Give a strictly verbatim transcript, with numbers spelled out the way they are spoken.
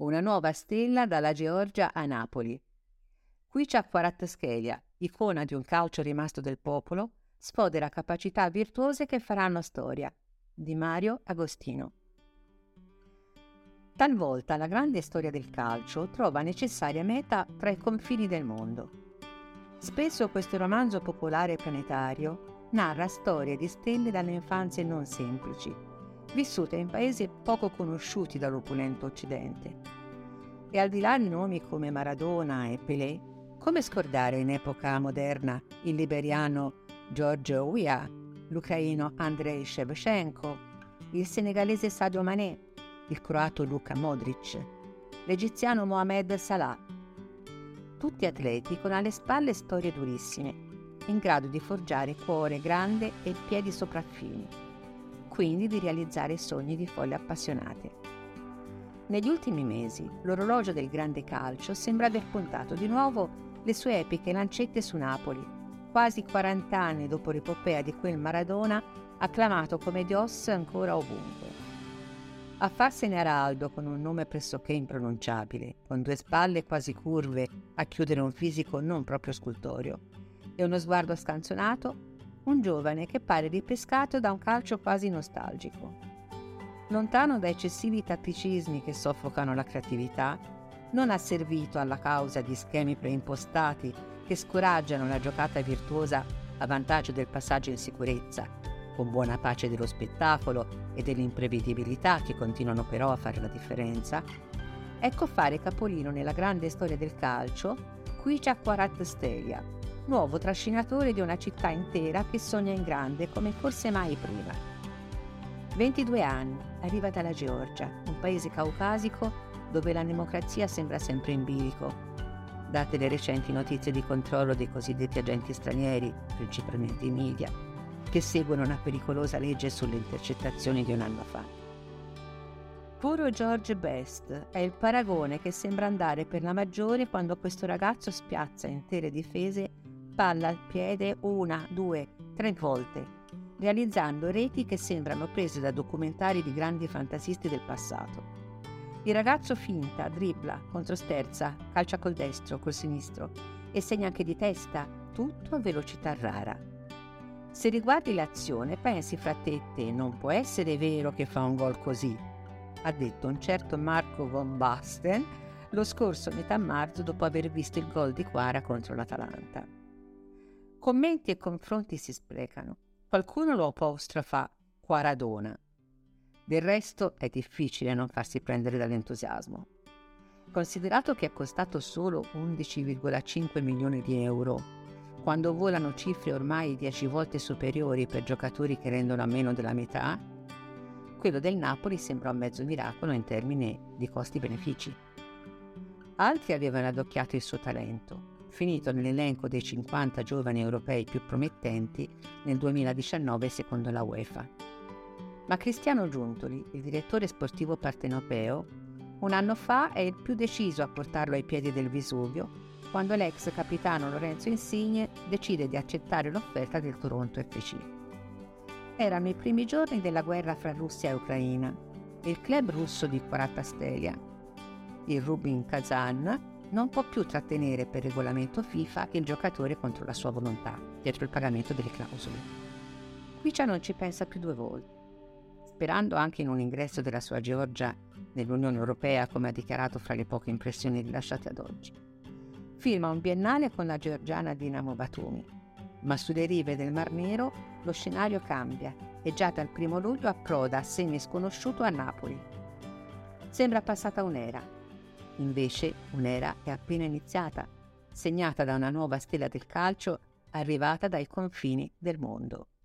Una nuova stella dalla Georgia a Napoli. Kwiatkowski Kvaratskhelia, icona di un calcio rimasto del popolo, sfodera capacità virtuose che faranno storia. Di Mario Agostino. Talvolta la grande storia del calcio trova necessaria meta tra i confini del mondo. Spesso questo romanzo popolare planetario narra storie di stelle dalle infanzie non semplici, vissute in paesi poco conosciuti dall'opulento Occidente. E al di là di nomi come Maradona e Pelé, come scordare in epoca moderna il liberiano George Weah, l'ucraino Andrei Shevchenko, il senegalese Sadio Mané, il croato Luka Modric, l'egiziano Mohamed Salah. Tutti atleti con alle spalle storie durissime, in grado di forgiare cuore grande e piedi sopraffini, quindi di realizzare sogni di folle appassionate. Negli ultimi mesi l'orologio del grande calcio sembra aver puntato di nuovo le sue epiche lancette su Napoli, quasi quaranta anni dopo l'epopea di quel Maradona acclamato come Dios ancora ovunque. A farsene araldo con un nome pressoché impronunciabile, con due spalle quasi curve a chiudere un fisico non proprio scultoreo e uno sguardo scanzonato, un giovane che pare ripescato da un calcio quasi nostalgico. Lontano da eccessivi tatticismi che soffocano la creatività, non ha servito alla causa di schemi preimpostati che scoraggiano la giocata virtuosa a vantaggio del passaggio in sicurezza, con buona pace dello spettacolo e dell'imprevedibilità che continuano però a fare la differenza. Ecco fare capolino nella grande storia del calcio Kwiatkowski Kvaratskhelia, nuovo trascinatore di una città intera che sogna in grande come forse mai prima. ventidue anni, arriva dalla Georgia, un paese caucasico dove la democrazia sembra sempre in bilico, date le recenti notizie di controllo dei cosiddetti agenti stranieri, principalmente i media, che seguono una pericolosa legge sulle intercettazioni di un anno fa. Puro George Best è il paragone che sembra andare per la maggiore quando questo ragazzo spiazza intere difese palla al piede una, due, tre volte, realizzando reti che sembrano prese da documentari di grandi fantasisti del passato. Il ragazzo finta, dribbla, controsterza, calcia col destro, col sinistro e segna anche di testa, tutto a velocità rara. Se riguardi l'azione, pensi fra te e te, non può essere vero che fa un gol così, ha detto un certo Marco von Basten lo scorso metà marzo dopo aver visto il gol di Kvara contro l'Atalanta. Commenti e confronti si sprecano. Qualcuno lo apostrofa Quaradona. Del resto è difficile non farsi prendere dall'entusiasmo. Considerato che è costato solo undici virgola cinque milioni di euro, quando volano cifre ormai dieci volte superiori per giocatori che rendono a meno della metà, quello del Napoli sembra un mezzo miracolo in termini di costi-benefici. Altri avevano addocchiato il suo talento, finito nell'elenco dei cinquanta giovani europei più promettenti nel duemiladiciannove secondo la UEFA. Ma Cristiano Giuntoli, il direttore sportivo partenopeo, un anno fa è il più deciso a portarlo ai piedi del Vesuvio, quando l'ex capitano Lorenzo Insigne decide di accettare l'offerta del Toronto F C. Erano i primi giorni della guerra fra Russia e Ucraina e il club russo di Kvaratskhelia, il Rubin Kazan, non può più trattenere per regolamento FIFA il giocatore contro la sua volontà, dietro il pagamento delle clausole. Kwiatkowski non ci pensa più due volte. Sperando anche in un ingresso della sua Georgia nell'Unione Europea, come ha dichiarato fra le poche impressioni rilasciate ad oggi. Firma un biennale con la georgiana Dinamo Batumi, ma sulle rive del Mar Nero lo scenario cambia e già dal primo luglio approda semi sconosciuto a Napoli. Sembra passata un'era, invece un'era è appena iniziata, segnata da una nuova stella del calcio arrivata dai confini del mondo.